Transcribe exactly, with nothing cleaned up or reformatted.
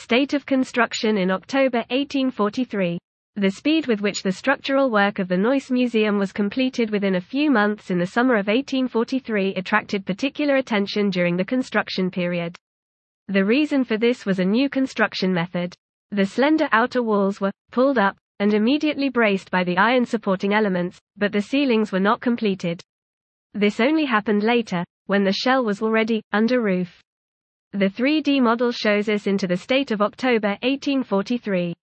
State of construction in October eighteen forty-three. The speed with which the structural work of the Neuss Museum was completed within a few months in the summer of eighteen forty-three attracted particular attention during the construction period. The reason for this was a new construction method. The slender outer walls were pulled up and immediately braced by the iron supporting elements, but the ceilings were not completed. This only happened later, when the shell was already under roof. The three D model shows us into the state of October eighteen forty-three.